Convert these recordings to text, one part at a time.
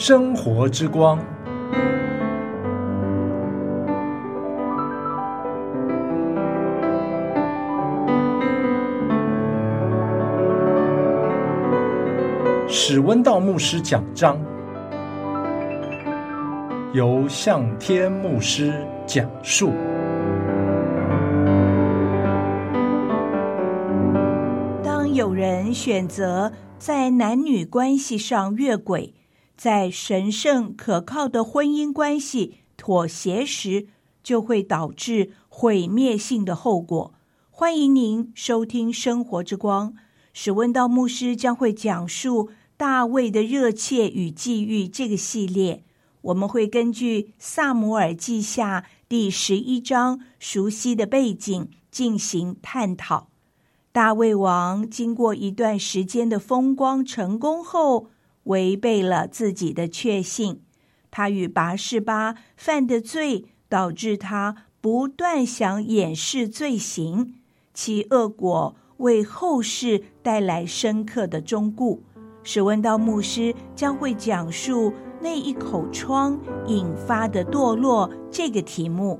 生活之光。史温道牧师讲章，由向天牧师讲述。 当有人选择在男女关系上越轨，在神圣可靠的婚姻关系妥协时，就会导致毁灭性的后果。欢迎您收听生活之光，史温道牧师将会讲述大卫的热切与际遇这个系列，我们会根据撒母耳记下第11章熟悉的背景进行探讨。大卫王经过一段时间的风光成功后，违背了自己的确信，他与拔示巴犯的罪导致他不断想掩饰罪行，其恶果为后世带来深刻的忠告。史温道牧师将会讲述那一口疮引发的堕落这个题目。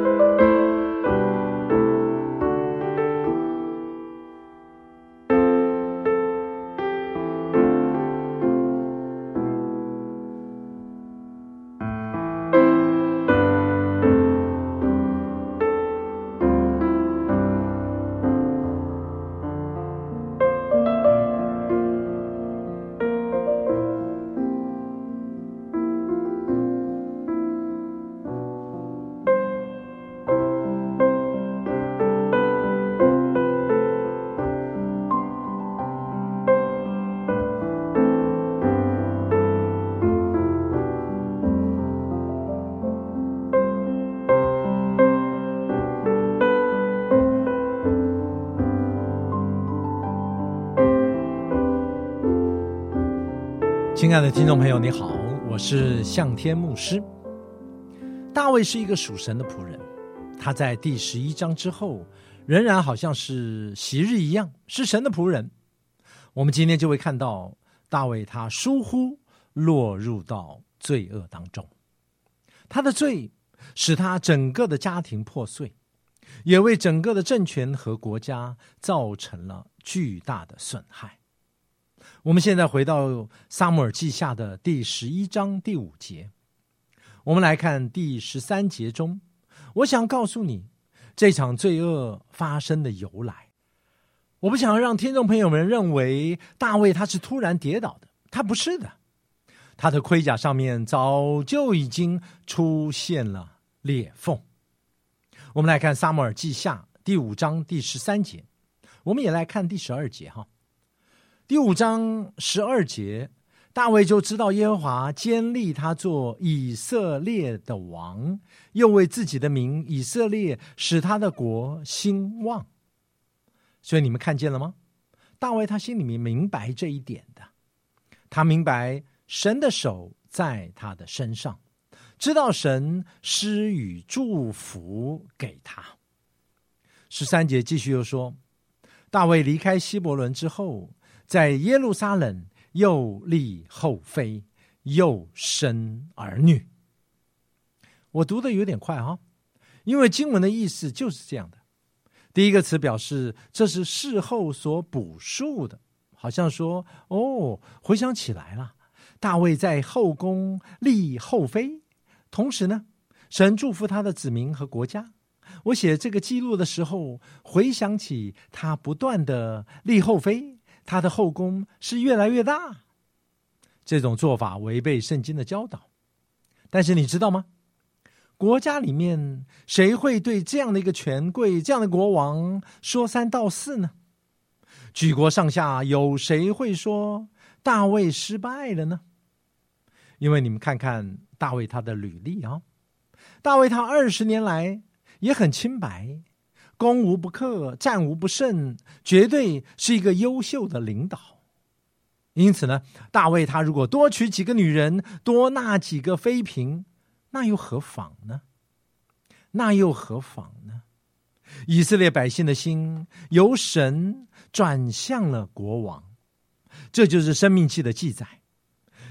亲爱的听众朋友，你好，我是向天牧师。大卫是一个属神的仆人，他在第11章之后仍然好像是昔日一样，是神的仆人。我们今天就会看到大卫他疏忽落入到罪恶当中，他的罪使他整个的家庭破碎，也为整个的政权和国家造成了巨大的损害。我们现在回到撒母耳记下的第11章第5节，我们来看第13节中，我想告诉你这场罪恶发生的由来。我不想让听众朋友们认为大卫他是突然跌倒的，他不是的，他的盔甲上面早就已经出现了裂缝。我们来看撒母耳记下第5章第13节，我们也来看第12节哈。第5章12节，大卫就知道耶和华坚立他做以色列的王，又为自己的名以色列使他的国兴旺。所以你们看见了吗？大卫他心里面明白这一点的，他明白神的手在他的身上，知道神施予祝福给他。13节继续又说，大卫离开希伯伦之后，在耶路撒冷又立后妃，又生儿女。我读的有点快哈，因为经文的意思就是这样的。第一个词表示这是事后所补述的，好像说回想起来了，大卫在后宫立后妃，同时呢，神祝福他的子民和国家。我写这个记录的时候，回想起他不断的立后妃，他的后宫是越来越大，这种做法违背圣经的教导。但是你知道吗？国家里面谁会对这样的一个权贵，这样的国王说三道四呢？举国上下有谁会说大卫失败了呢？因为你们看看大卫他的履历啊，大卫他20年来也很清白，攻无不克，战无不胜，绝对是一个优秀的领导。因此呢，大卫他如果多娶几个女人，多纳几个妃嫔，那又何妨呢？那又何妨呢？以色列百姓的心由神转向了国王，这就是申命记的记载。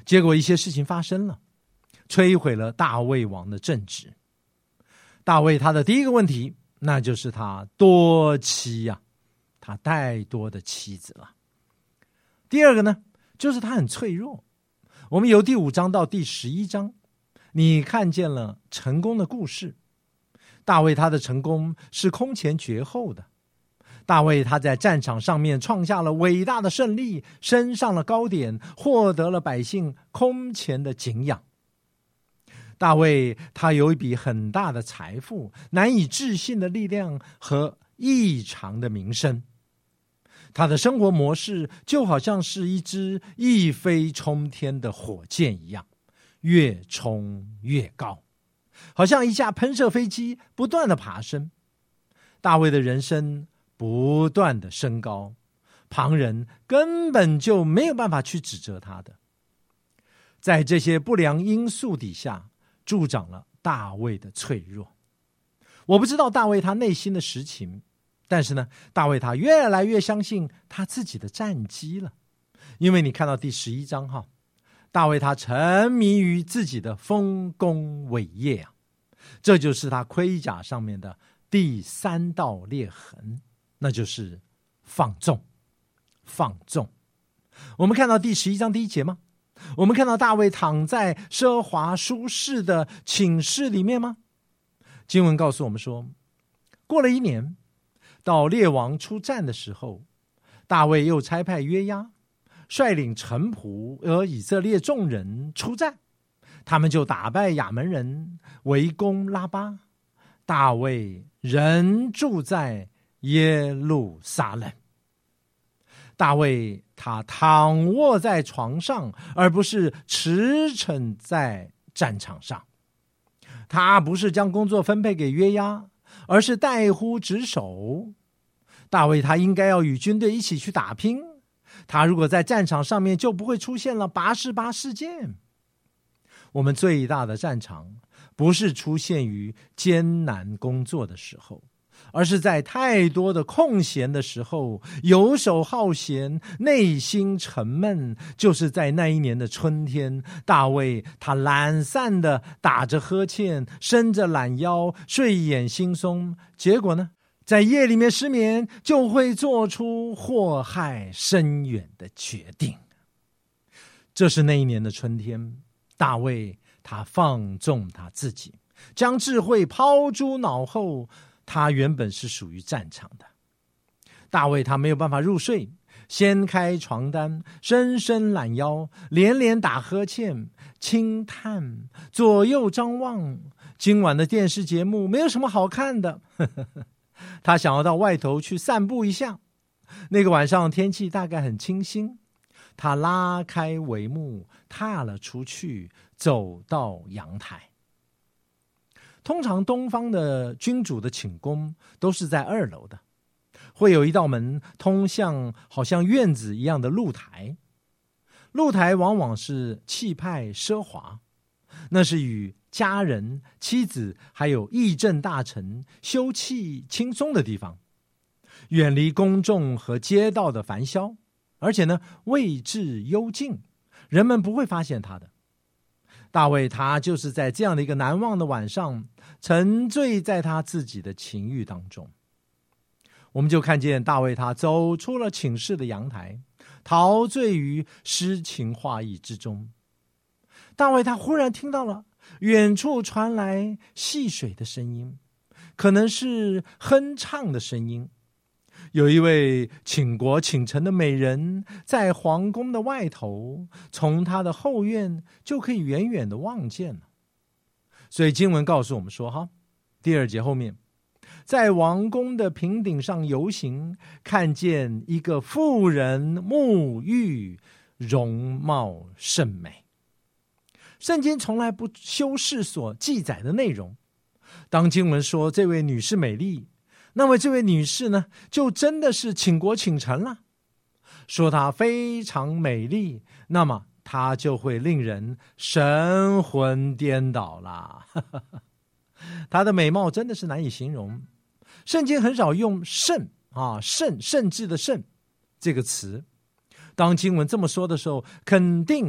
结果一些事情发生了，摧毁了大卫王的政治。大卫他的第一个问题，那就是他多妻呀，他太多的妻子了。第二个呢，就是他很脆弱。我们由第5章到第11章，你看见了成功的故事。大卫他的成功是空前绝后的。大卫他在战场上面创下了伟大的胜利，升上了高点，获得了百姓空前的敬仰。大卫他有一笔很大的财富，难以置信的力量和异常的名声。他的生活模式就好像是一支一飞冲天的火箭一样，越冲越高，好像一架喷射飞机不断的爬升。大卫的人生不断的升高，旁人根本就没有办法去指责他的。在这些不良因素底下，助长了大卫的脆弱。我不知道大卫他内心的实情，但是呢，大卫他越来越相信他自己的战绩了。因为你看到第11章哈，大卫他沉迷于自己的丰功伟业啊，这就是他盔甲上面的第3道裂痕，那就是放纵。放纵。我们看到第11章第1节吗？我们看到大卫躺在奢华舒适的寝室里面吗？经文告诉我们说，过了1年，到列王出战的时候，大卫又差派约押率领臣仆和以色列众人出战，他们就打败亚门人，围攻拉巴。大卫仍住在耶路撒冷。大卫他躺卧在床上，而不是驰骋在战场上。他不是将工作分配给约押，而是代乎职守。大卫他应该要与军队一起去打拼，他如果在战场上面，就不会出现了拔示巴事件。我们最大的战场不是出现于艰难工作的时候，而是在太多的空闲的时候，游手好闲，内心沉闷。就是在那一年的春天，大卫他懒散的打着呵欠，伸着懒腰，睡眼惺忪，结果呢，在夜里面失眠，就会做出祸害深远的决定。这是那一年的春天，大卫他放纵他自己，将智慧抛诸脑后。他原本是属于战场的。大卫他没有办法入睡，掀开床单，伸伸懒腰，连连打呵欠，轻叹，左右张望。今晚的电视节目没有什么好看的他想要到外头去散步一下。那个晚上天气大概很清新，他拉开帷幕，踏了出去，走到阳台。通常东方的君主的寝宫都是在2楼的，会有一道门通向好像院子一样的露台。露台往往是气派奢华，那是与家人、妻子还有议政大臣休憩轻松的地方，远离公众和街道的烦嚣，而且呢，位置幽静，人们不会发现他的。大卫他就是在这样的一个难忘的晚上，沉醉在他自己的情欲当中。我们就看见大卫他走出了寝室的阳台，陶醉于诗情画意之中。大卫他忽然听到了远处传来戏水的声音，可能是哼唱的声音。有一位倾国倾城的美人在皇宫的外头，从她的后院就可以远远的望见了。所以经文告诉我们说，第2节后面，在王宫的平顶上游行，看见一个妇人沐浴，容貌甚美。圣经从来不修饰所记载的内容。当经文说这位女士美丽，那么这位女士呢，就真的是倾国倾城了。说她非常美丽，那么她就会令人神魂颠倒啦。她的美貌真的是难以形容。圣经很少用甚至的甚这个词。当经文这么说的时候，肯定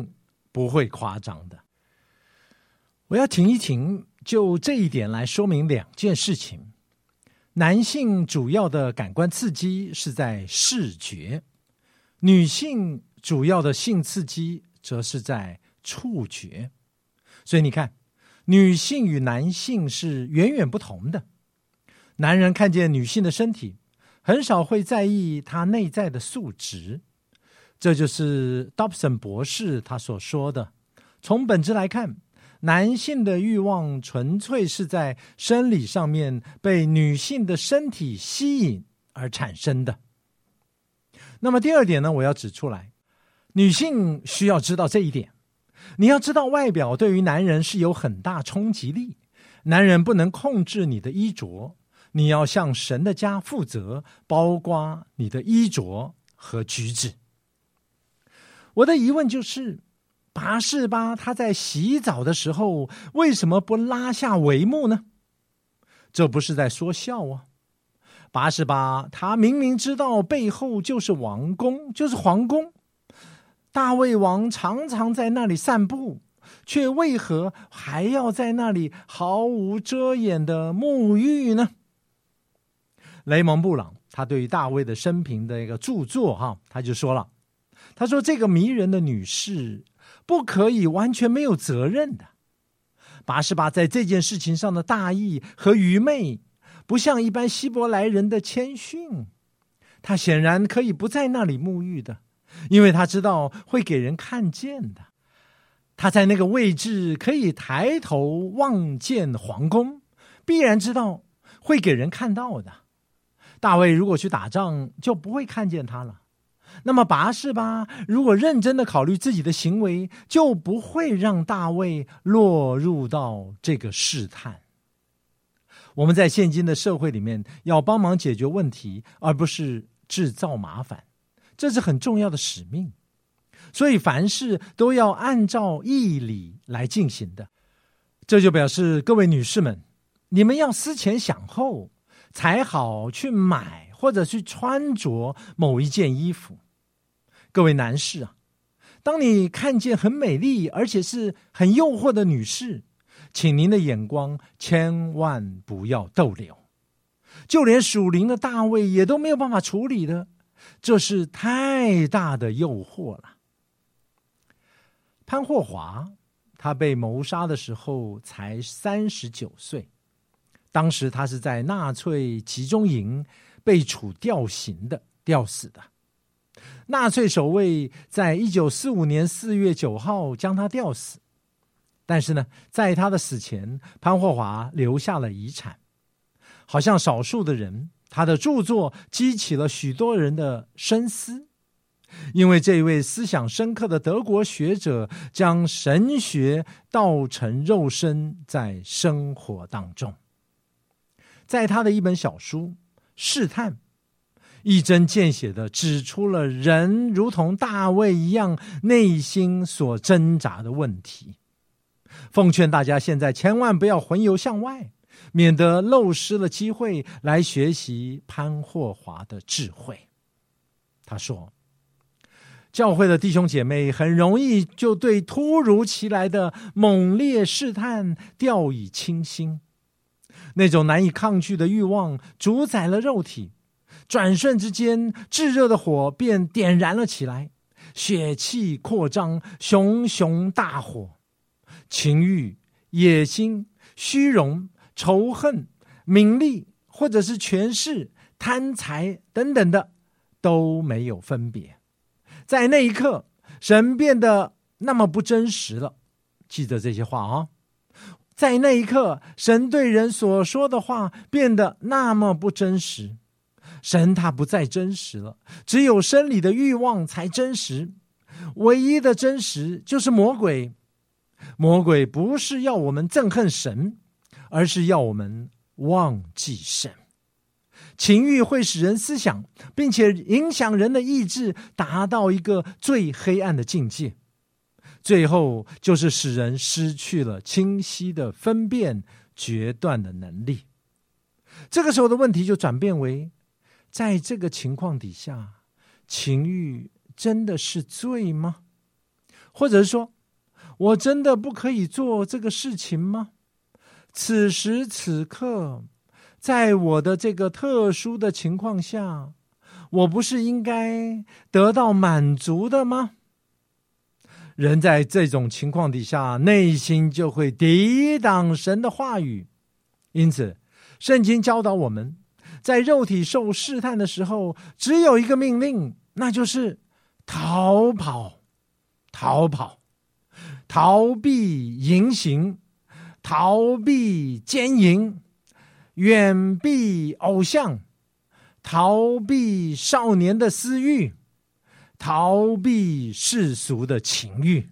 不会夸张的。我要停一停，就这一点来说明两件事情。男性主要的感官刺激是在视觉，女性主要的性刺激则是在触觉。所以你看，女性与男性是远远不同的。男人看见女性的身体，很少会在意她内在的素质。这就是 Dobson 博士他所说的，从本质来看，男性的欲望纯粹是在生理上面被女性的身体吸引而产生的。那么第二点呢，我要指出来，女性需要知道这一点。你要知道，外表对于男人是有很大冲击力，男人不能控制你的衣着，你要向神的家负责，包括你的衣着和举止。我的疑问就是，拔示巴他在洗澡的时候为什么不拉下帷幕呢？这不是在说笑啊！拔示巴他明明知道背后就是王宫，就是皇宫，大卫王常常在那里散步，却为何还要在那里毫无遮掩的沐浴呢？雷蒙布朗他对于大卫的生平的一个著作他就说了，他说这个迷人的女士不可以完全没有责任的。拔示巴在这件事情上的大意和愚昧，不像一般希伯来人的谦逊。他显然可以不在那里沐浴的，因为他知道会给人看见的。他在那个位置可以抬头望见皇宫，必然知道会给人看到的。大卫如果去打仗，就不会看见他了。那么拔示巴如果认真的考虑自己的行为，就不会让大卫落入到这个试探。我们在现今的社会里面要帮忙解决问题，而不是制造麻烦，这是很重要的使命。所以凡事都要按照义理来进行的。这就表示各位女士们，你们要思前想后，才好去买或者去穿着某一件衣服。各位男士啊，当你看见很美丽而且是很诱惑的女士，请您的眼光千万不要逗留。就连属灵的大卫也都没有办法处理的，这是太大的诱惑了。潘霍华他被谋杀的时候才39岁，当时他是在纳粹集中营被处吊刑的，吊死的。纳粹守卫在1945年4月9号将他吊死，但是呢，在他的死前，潘霍华留下了遗产。好像少数的人，他的著作激起了许多人的深思，因为这位思想深刻的德国学者将神学道成肉身在生活当中。在他的一本小书《试探》，一针见血地指出了人如同大卫一样内心所挣扎的问题。奉劝大家现在千万不要魂游向外，免得漏失了机会来学习潘霍华的智慧。他说，教会的弟兄姐妹很容易就对突如其来的猛烈试探掉以轻心，那种难以抗拒的欲望主宰了肉体，转瞬之间炙热的火便点燃了起来，血气扩张，熊熊大火。情欲、野心、虚荣、仇恨、名利，或者是权势、贪财等等的，都没有分别。在那一刻，神变得那么不真实了。记得这些话啊！在那一刻，神对人所说的话变得那么不真实。神他不再真实了，只有生理的欲望才真实。唯一的真实就是魔鬼。魔鬼不是要我们憎恨神，而是要我们忘记神。情欲会使人思想，并且影响人的意志，达到一个最黑暗的境界。最后就是使人失去了清晰的分辨、决断的能力。这个时候的问题就转变为，在这个情况底下，情欲真的是罪吗？或者是说， 我真的不可以做这个事情吗？此时此刻，在我的这个特殊的情况下，我不是应该得到满足的吗？人在这种情况底下，内心就会抵挡神的话语。因此，圣经教导我们，在肉体受试探的时候，只有一个命令，那就是逃跑，逃跑，逃避淫行，逃避奸淫，远避偶像，逃避少年的私欲，逃避世俗的情欲。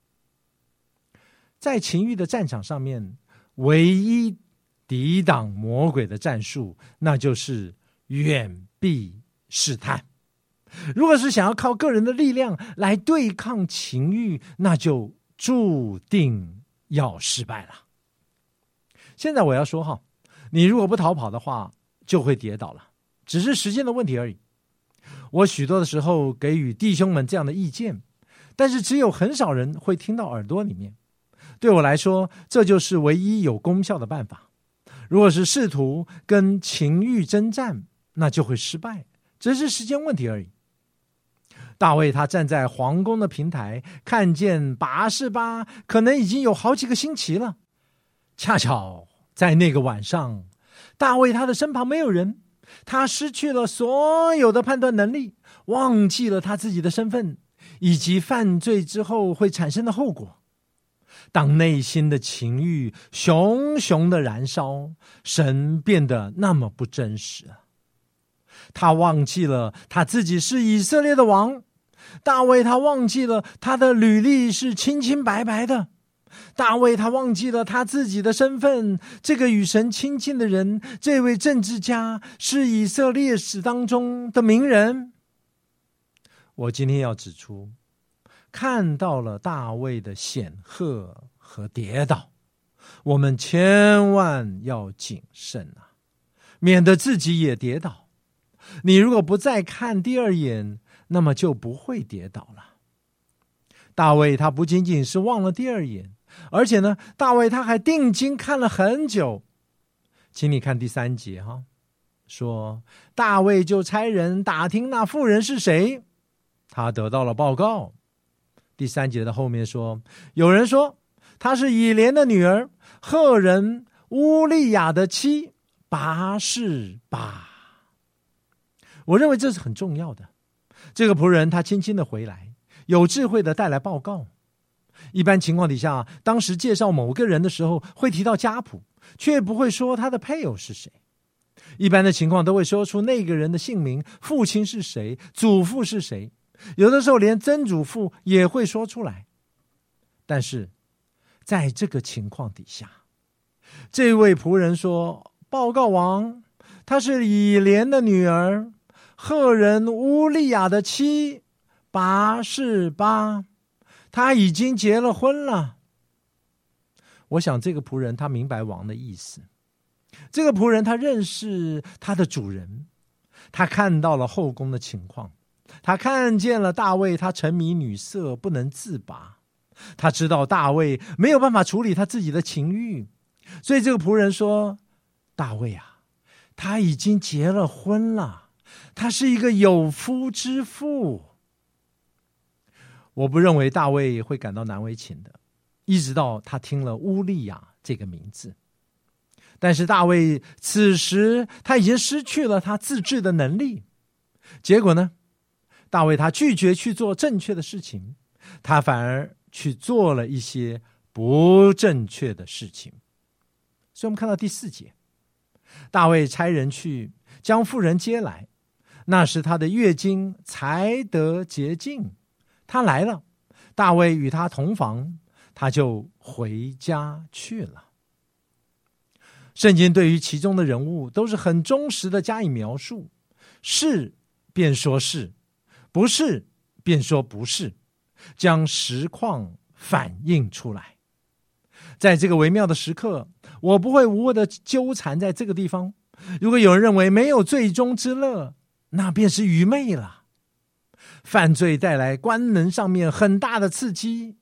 在情欲的战场上面，唯一抵挡魔鬼的战术，那就是远避试探。如果是想要靠个人的力量来对抗情欲，那就注定要失败了。现在我要说你如果不逃跑的话，就会跌倒了，只是时间的问题而已。我许多的时候给予弟兄们这样的意见，但是只有很少人会听到耳朵里面。对我来说，这就是唯一有功效的办法。如果是试图跟情欲征战，那就会失败，只是时间问题而已。大卫他站在皇宫的平台，看见拔示巴可能已经有好几个星期了。恰巧在那个晚上，大卫他的身旁没有人，他失去了所有的判断能力，忘记了他自己的身份，以及犯罪之后会产生的后果。当内心的情欲熊熊的燃烧，神变得那么不真实了。他忘记了他自己是以色列的王，大卫他忘记了他的履历是清清白白的，大卫他忘记了他自己的身份，这个与神亲近的人，这位政治家是以色列史当中的名人。我今天要指出，看到了大卫的显赫和跌倒，我们千万要谨慎免得自己也跌倒。你如果不再看第二眼，那么就不会跌倒了。大卫他不仅仅是忘了第二眼，而且呢，大卫他还定睛看了很久。请你看第3节说大卫就差人打听那妇人是谁，他得到了报告。第3节的后面说，有人说她是以莲的女儿赫人乌利亚的妻拔示巴。我认为这是很重要的。这个仆人他轻轻的回来，有智慧的带来报告。一般情况底下，当时介绍某个人的时候会提到家谱，却不会说他的配偶是谁。一般的情况都会说出那个人的姓名，父亲是谁，祖父是谁，有的时候连曾祖父也会说出来。但是在这个情况底下，这位仆人说，报告王，她是以莲的女儿赫人乌利亚的妻拔示巴，她已经结了婚了。我想这个仆人他明白王的意思，这个仆人他认识他的主人，他看到了后宫的情况，他看见了大卫他沉迷女色不能自拔，他知道大卫没有办法处理他自己的情欲，所以这个仆人说，大卫他已经结了婚了，他是一个有夫之妇。我不认为大卫会感到难为情的，一直到他听了乌利亚这个名字。但是大卫此时他已经失去了他自制的能力，结果呢，大卫他拒绝去做正确的事情，他反而去做了一些不正确的事情。所以我们看到第4节，大卫差人去将妇人接来，那时他的月经才得洁净，他来了，大卫与他同房，他就回家去了。圣经对于其中的人物都是很忠实的加以描述，是便说是，不是便说不是，将实况反映出来。在这个微妙的时刻，我不会无谓的纠缠在这个地方。如果有人认为没有最终之乐，那便是愚昧了。犯罪带来官能上面很大的刺激，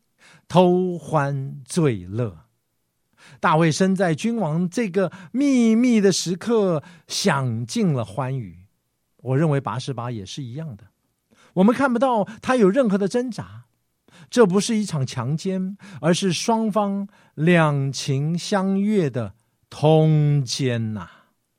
偷欢醉乐。大卫身在君王这个秘密的时刻，享尽了欢愉。我认为拔示巴也是一样的，我们看不到他有任何的挣扎，这不是一场强奸，而是双方两情相悦的通奸呐。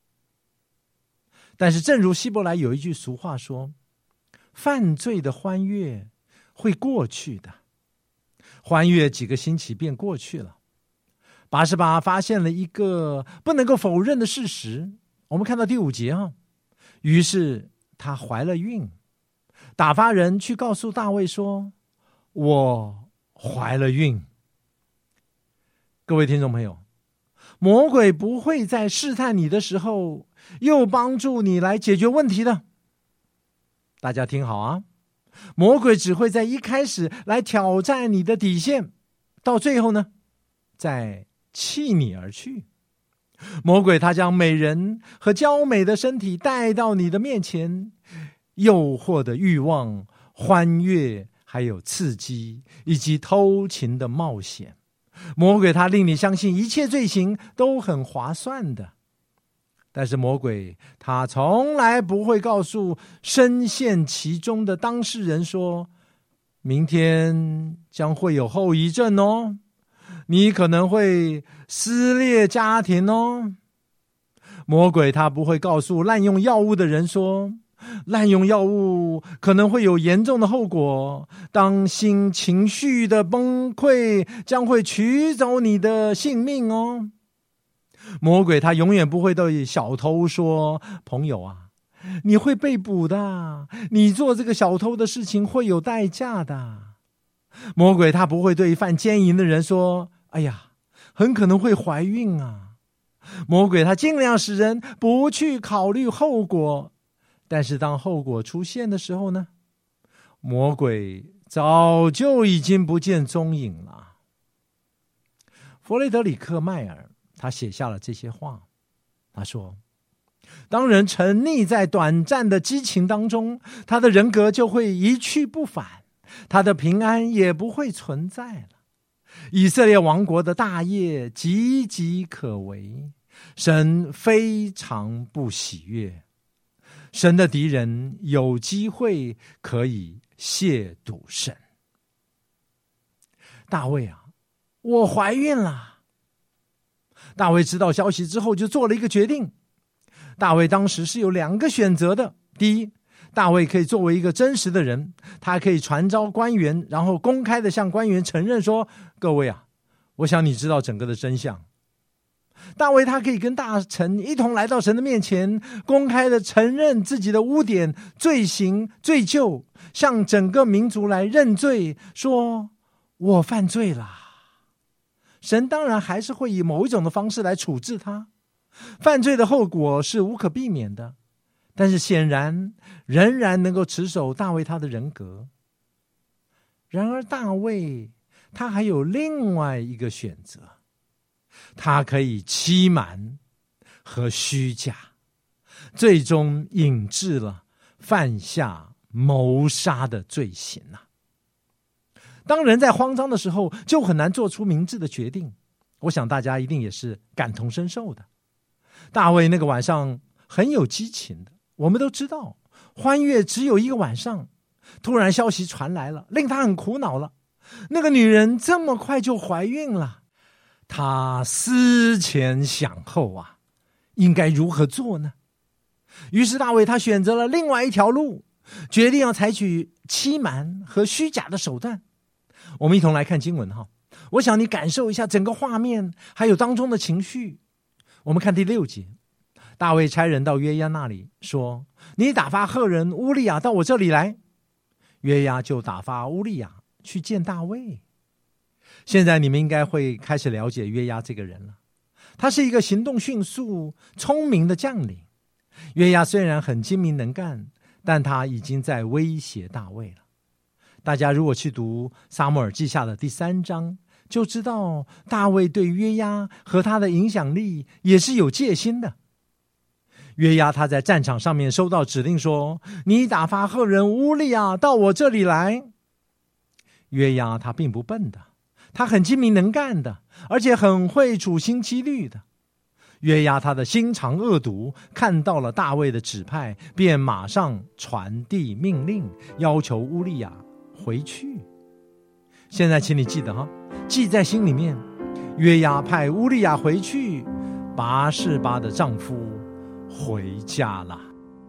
但是正如希伯来有一句俗话说，犯罪的欢悦会过去的，欢悦几个星期便过去了。拔示巴发现了一个不能够否认的事实，我们看到第5节于是她怀了孕，打发人去告诉大卫说，我怀了孕。各位听众朋友，魔鬼不会在试探你的时候又帮助你来解决问题的。大家听好啊，魔鬼只会在一开始来挑战你的底线，到最后呢，再弃你而去。魔鬼他将美人和娇美的身体带到你的面前，诱惑的欲望、欢悦，还有刺激，以及偷情的冒险。魔鬼他令你相信一切罪行都很划算的，但是魔鬼他从来不会告诉深陷其中的当事人说，明天将会有后遗症哦，你可能会撕裂家庭哦。魔鬼他不会告诉滥用药物的人说，滥用药物可能会有严重的后果，当心情绪的崩溃将会取走你的性命哦。魔鬼他永远不会对小偷说，朋友啊，你会被捕的，你做这个小偷的事情会有代价的。魔鬼他不会对犯奸淫的人说，哎呀，很可能会怀孕啊。魔鬼他尽量使人不去考虑后果，但是当后果出现的时候呢，魔鬼早就已经不见踪影了。弗雷德里克·迈尔他写下了这些话，他说，当人沉溺在短暂的激情当中，他的人格就会一去不返，他的平安也不会存在了。以色列王国的大业岌岌可危，神非常不喜悦，神的敌人有机会可以亵渎神。大卫啊，我怀孕了。大卫知道消息之后就做了一个决定。大卫当时是有2个选择的。第一，大卫可以作为一个真实的人，他可以传召官员，然后公开的向官员承认说，各位啊，我想你知道整个的真相。大卫他可以跟大臣一同来到神的面前，公开的承认自己的污点、罪行、罪疚，向整个民族来认罪，说我犯罪了。神当然还是会以某一种的方式来处置他，犯罪的后果是无可避免的，但是显然仍然能够持守大卫他的人格。然而大卫他还有另外一个选择，他可以欺瞒和虚假，最终引致了犯下谋杀的罪行啊。当人在慌张的时候，就很难做出明智的决定。我想大家一定也是感同身受的。大卫那个晚上很有激情的，我们都知道，欢悦只有一个晚上，突然消息传来了，令他很苦恼了。那个女人这么快就怀孕了，他思前想后啊，应该如何做呢？于是大卫他选择了另外一条路，决定要采取欺瞒和虚假的手段。我们一同来看经文哈，我想你感受一下整个画面，还有当中的情绪。我们看第6节，大卫差人到约押那里说，你打发赫人乌利亚到我这里来。约押就打发乌利亚去见大卫。现在你们应该会开始了解约押这个人了，他是一个行动迅速、聪明的将领。约押虽然很精明能干，但他已经在威胁大卫了。大家如果去读撒母耳记下的第3章，就知道大卫对约押和他的影响力也是有戒心的。约押他在战场上面收到指令说，你打发赫人乌利亚到我这里来。约押他并不笨的， 他很精明能干的，而且很会处心积虑的。约押他的心肠恶毒，看到了大卫的指派，便马上传递命令，要求乌利亚回去。现在请你记得记在心里面。约押派乌利亚回去，拔示巴的丈夫回家了。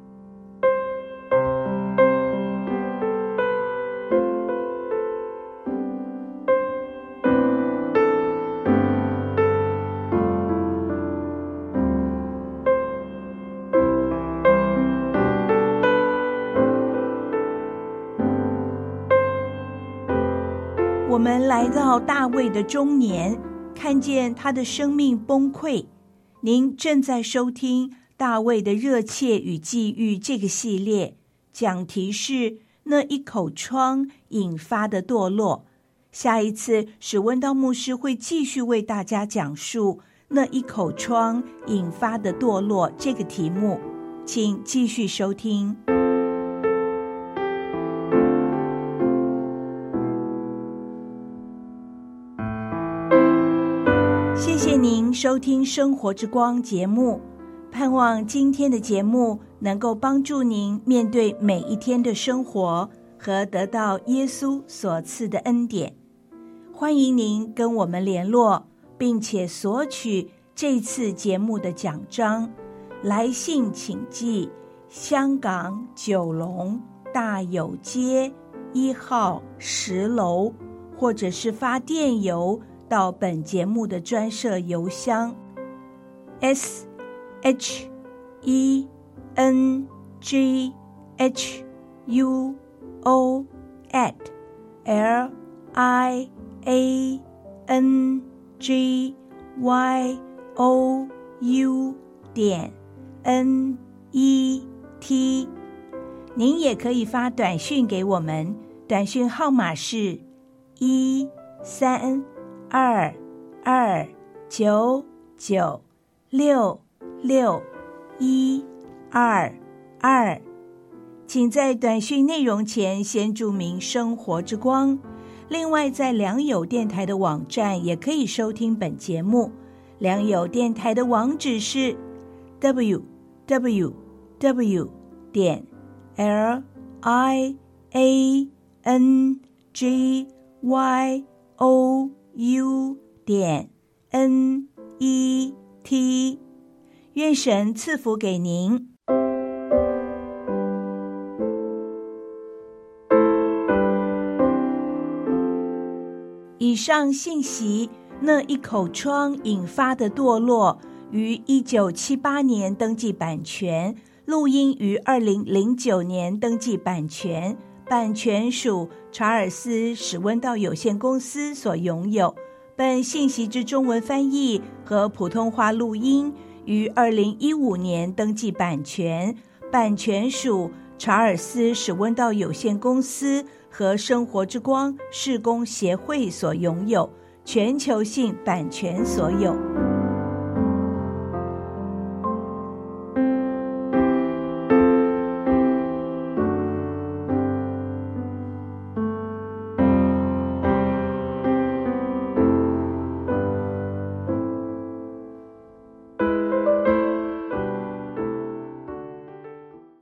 我们来到大卫的中年，看见他的生命崩溃。您正在收听大卫的热切与际遇这个系列，讲题是那一口疮引发的堕落。下一次史温道牧师会继续为大家讲述那一口疮引发的堕落这个题目，请继续收听。谢谢您收听生活之光节目，盼望今天的节目能够帮助您面对每一天的生活和得到耶稣所赐的恩典。欢迎您跟我们联络，并且索取这次节目的奖章。来信请寄香港九龙大有街1号10楼，或者是发电邮到本节目的专设邮箱 shenghuu@liangyou.net。 您也可以发短讯给我们，短讯号码是13229966122，请在短讯内容前先注明生活之光。另外在良友电台的网站也可以收听本节目，良友电台的网址是 www.liangyou.net。 愿神赐福给您。以上信息，那一口疮引发的堕落，于1978年登记版权，录音于2009年登记版权，版权属查尔斯史温道有限公司所拥有。本信息之中文翻译和普通话录音于2015年登记版权，版权属查尔斯史温道有限公司和生活之光事工协会所拥有，全球性版权所有。